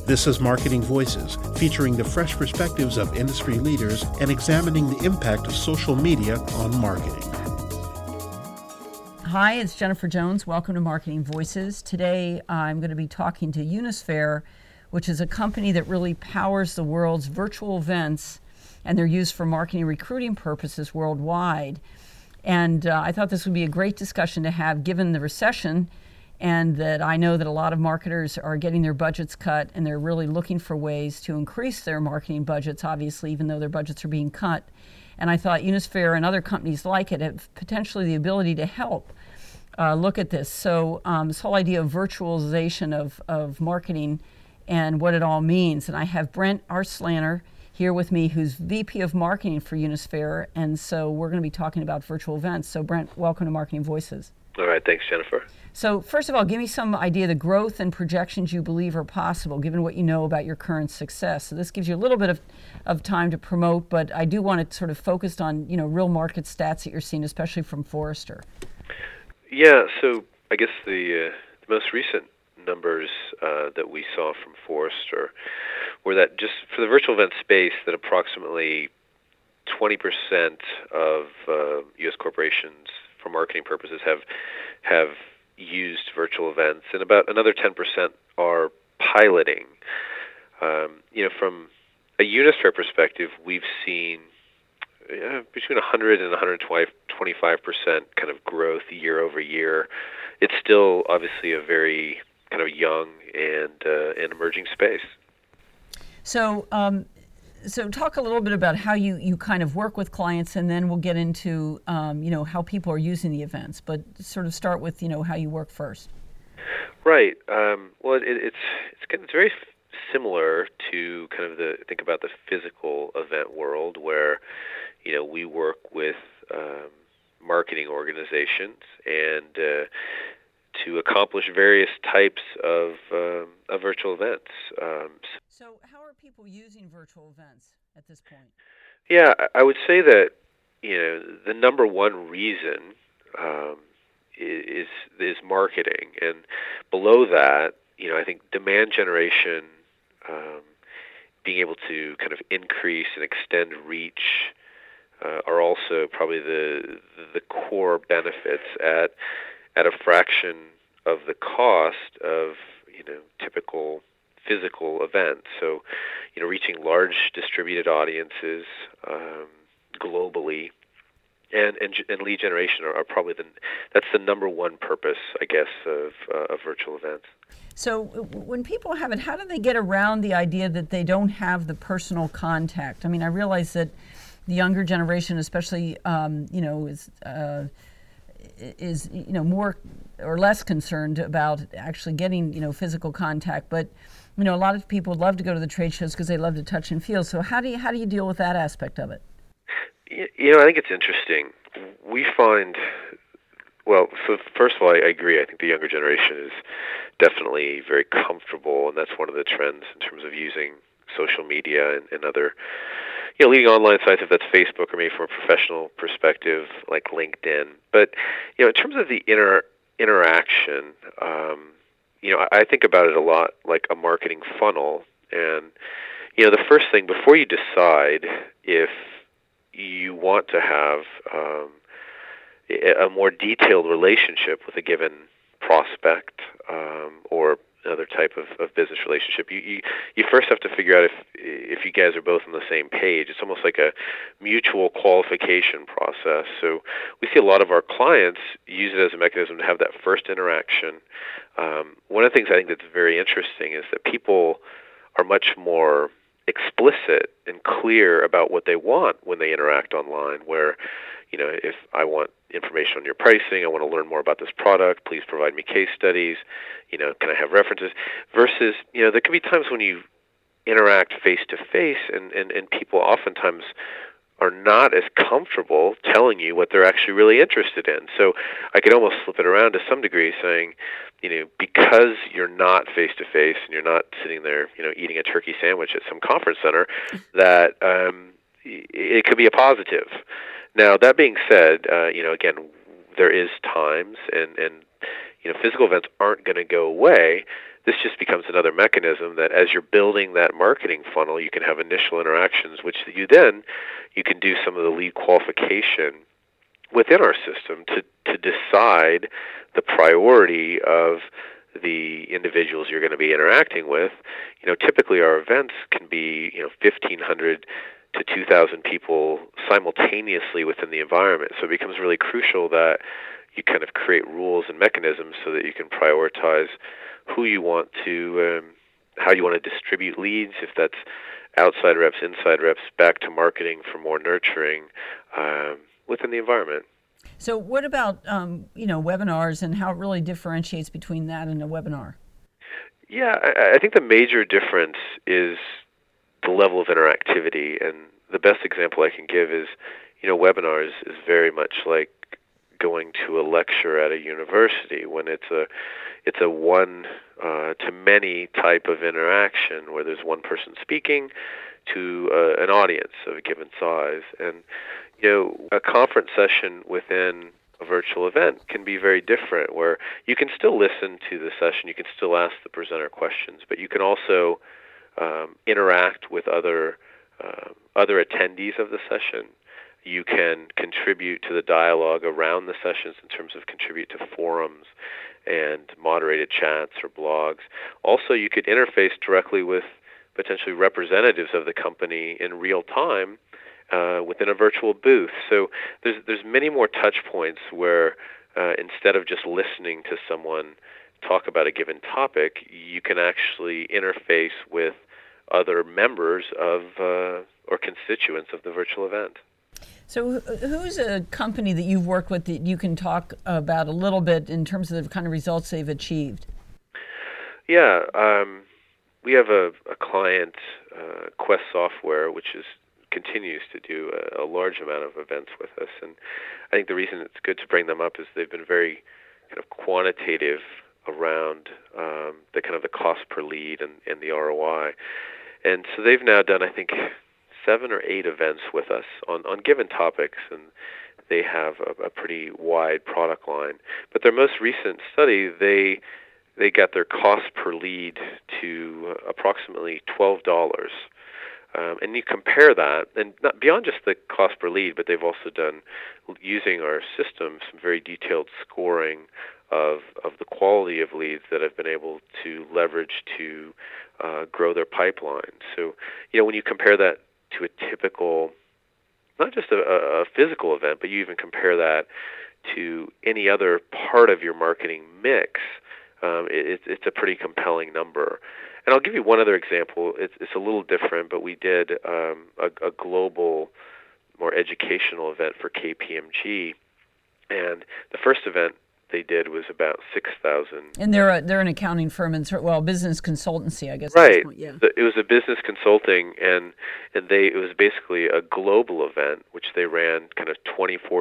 This is Marketing Voices, featuring the fresh perspectives of industry leaders and examining the impact of social media on marketing. Hi, it's Jennifer Jones. Welcome to Marketing Voices. Today I'm going to be talking to Unisphere, which is a company that really powers the world's virtual events, and they're used for marketing and recruiting purposes worldwide. And I thought this would be a great discussion to have given the recession, and that I know that a lot of marketers are getting their budgets cut and they're really looking for ways to increase their marketing budgets, obviously, even though their budgets are being cut. And I thought Unisphere and other companies like it have potentially the ability to help look at this. So this whole idea of virtualization of marketing and what it all means. And I have Brent Arslaner here with me, who's VP of Marketing for Unisphere. And so we're going to be talking about virtual events. So Brent, welcome to Marketing Voices. All right, thanks, Jennifer. So first of all, give me some idea of the growth and projections you believe are possible, given what you know about your current success. So this gives you a little bit of time to promote, but I do want to sort of focus on, real market stats that you're seeing, especially from Forrester. Yeah, so I guess the most recent numbers that we saw from Forrester were that just for the virtual event space, that approximately 20% of U.S. corporations for marketing purposes have used virtual events, and about another 10% are piloting. From a Unisphere perspective, we've seen between 100 and 125% kind of growth year over year. It's still obviously a very kind of young and emerging space. So talk a little bit about how you kind of work with clients, and then we'll get into how people are using the events. But sort of start with how you work first. Right. Well, it's very similar to kind of think about the physical event world, where we work with marketing organizations and to accomplish various types of virtual events. So how are people using virtual events at this point? Yeah, I would say that the number one reason is marketing, and below that, I think demand generation, being able to kind of increase and extend reach are also probably the core benefits at a fraction of the cost of typical physical events. So, reaching large distributed audiences globally, and lead generation are probably that's the number one purpose, I guess, of virtual events. So when people have it, how do they get around the idea that they don't have the personal contact? I mean, I realize that the younger generation, especially, is more or less concerned about actually getting physical contact. But a lot of people would love to go to the trade shows because they love to touch and feel. So how do you deal with that aspect of it? I think it's interesting. We find, so first of all, I agree. I think the younger generation is definitely very comfortable, and that's one of the trends in terms of using social media and other leading online sites, if that's Facebook, or maybe from a professional perspective like LinkedIn. But in terms of the interaction, I think about it a lot like a marketing funnel. And the first thing before you decide if you want to have a more detailed relationship with a given prospect or another type of business relationship, you first have to figure out if you guys are both on the same page. It's almost like a mutual qualification process. So we see a lot of our clients use it as a mechanism to have that first interaction. One of the things I think that's very interesting is that people are much more explicit and clear about what they want when they interact online, where if I want information on your pricing, I want to learn more about this product, please provide me case studies, can I have references? Versus, there can be times when you interact face-to-face and people oftentimes are not as comfortable telling you what they're actually really interested in. So I could almost flip it around to some degree, saying, because you're not face-to-face and you're not sitting there, eating a turkey sandwich at some conference center, that it could be a positive. Now, that being said, again, there is times, and physical events aren't going to go away. this just becomes another mechanism that as you're building that marketing funnel, you can have initial interactions, which you can do some of the lead qualification within our system to decide the priority of the individuals you're going to be interacting with. Typically our events can be 1,500 to 2,000 people simultaneously within the environment. So it becomes really crucial that you kind of create rules and mechanisms so that you can prioritize who you want to, how you want to distribute leads, if that's outside reps, inside reps, back to marketing for more nurturing within the environment. So what about webinars and how it really differentiates between that and a webinar? Yeah, I think the major difference is the level of interactivity, and the best example I can give is, webinars is very much like going to a lecture at a university when it's a one to many type of interaction where there's one person speaking to an audience of a given size. And a conference session within a virtual event can be very different, where you can still listen to the session, you can still ask the presenter questions, but you can also interact with other attendees of the session. You can contribute to the dialogue around the sessions in terms of contribute to forums and moderated chats or blogs. Also, you could interface directly with potentially representatives of the company in real time within a virtual booth. So there's many more touch points where instead of just listening to someone talk about a given topic, you can actually interface with other members of or constituents of the virtual event. So who's a company that you've worked with that you can talk about a little bit in terms of the kind of results they've achieved? Yeah, we have a client, Quest Software, which continues to do a large amount of events with us. And I think the reason it's good to bring them up is they've been very kind of quantitative around the kind of the cost per lead and the ROI. And so they've now done, I think, 7 or 8 events with us on given topics, and they have a pretty wide product line. But their most recent study, they got their cost per lead to approximately $12. And you compare that, and not beyond just the cost per lead, but they've also done, using our system, some very detailed scoring of the quality of leads that have been able to leverage to grow their pipeline. So, when you compare that to a typical, not just a physical event, but you even compare that to any other part of your marketing mix, it's a pretty compelling number. And I'll give you one other example. It's a little different, but we did a global, more educational event for KPMG, and the first event they did was about 6,000. And they're an accounting firm and business consultancy, I guess. Right. Yeah. It was a business consulting, and it was basically a global event which they ran kind of 24/7,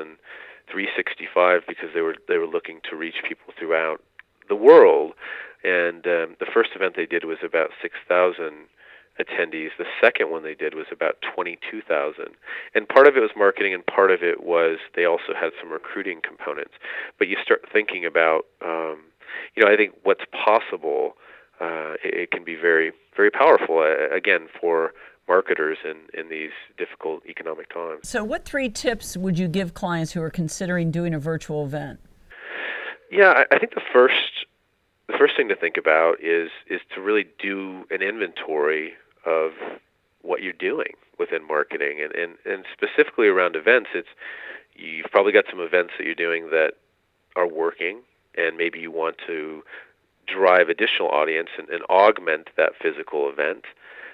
365, because they were looking to reach people throughout the world. And the first event they did was about 6,000 attendees. The second one they did was about 22,000. And part of it was marketing, and part of it was they also had some recruiting components. But you start thinking about, I think what's possible, it can be very, very powerful, again, for marketers in these difficult economic times. So what 3 tips would you give clients who are considering doing a virtual event? Yeah, I think the first thing to think about is to really do an inventory of what you're doing within marketing, and specifically around events. You've probably got some events that you're doing that are working, and maybe you want to drive additional audience and augment that physical event,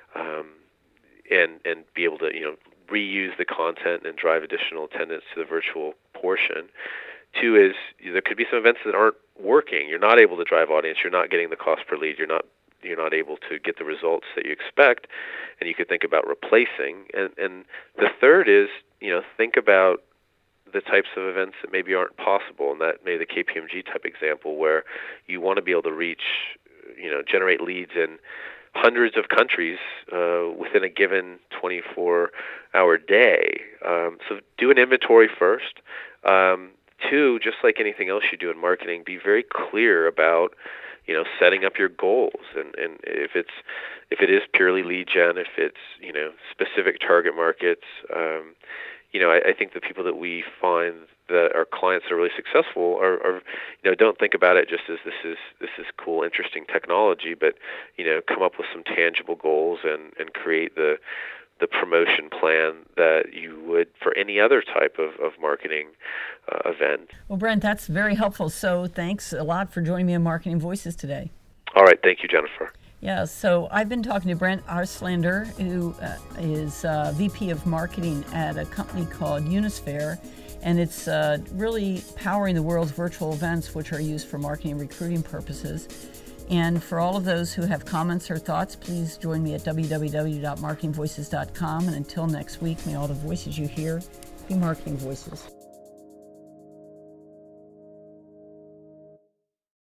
and be able to reuse the content and drive additional attendance to the virtual portion. 2 is there could be some events that aren't working. You're not able to drive audience. You're not getting the cost per lead. You're not able to get the results that you expect, and you could think about replacing. And the third is think about the types of events that maybe aren't possible, and that may be the KPMG type example where you want to be able to reach, generate leads in hundreds of countries within a given 24-hour day. So do an inventory first. 2, just like anything else you do in marketing, be very clear about, setting up your goals, and if it is purely lead gen, if it's specific target markets. I think the people that we find that our clients that are really successful are don't think about it just as this is cool, interesting technology, but come up with some tangible goals and create the promotion plan that you would for any other type of marketing event. Well, Brent, that's very helpful. So thanks a lot for joining me on Marketing Voices today. All right. Thank you, Jennifer. Yeah, so I've been talking to Brent Arslander, who is VP of Marketing at a company called Unisphere, and it's really powering the world's virtual events, which are used for marketing and recruiting purposes. And for all of those who have comments or thoughts, please join me at www.marketingvoices.com. And until next week, may all the voices you hear be marketing voices.